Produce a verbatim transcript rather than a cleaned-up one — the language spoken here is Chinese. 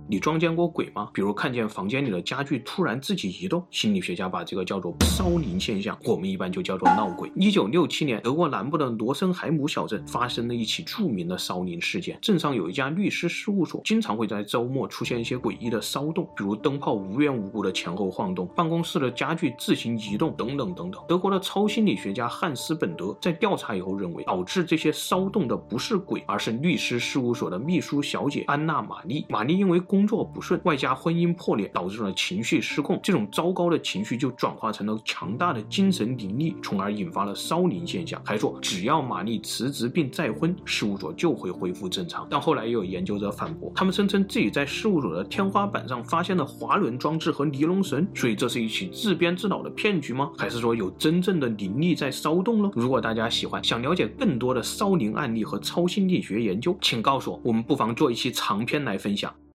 你撞见过鬼吗？比如看见房间里的家具突然自己移动，心理学家把这个叫做骚灵现象，我们一般就叫做闹鬼。一九六七年，德国南部的罗森海姆小镇发生了一起著名的骚灵事件。镇上有一家律师事务所，经常会在周末出现一些诡异的骚动，比如灯泡无缘无故的前后晃动，办公室的家具自行移动等等等等。德国的超心理学家汉斯本德在调查以后认为，导致这些骚动的不是鬼，而是律师事务所的秘书小姐安娜玛丽。玛丽因为工作不顺，外加婚姻破裂，导致了情绪失控，这种糟糕的情绪就转化成了强大的精神灵力，从而引发了骚灵现象。还说只要玛丽辞职并再婚，事务所就会恢复正常。但后来也有研究者反驳，他们声称自己在事务所的天花板上发现了滑轮装置和尼龙绳，所以这是一起自编自导的骗局吗？还是说有真正的灵力在骚动呢？如果大家喜欢，想了解更多的骚灵案例和超心理学研究，请告诉我，我们不妨做一期长篇来分享。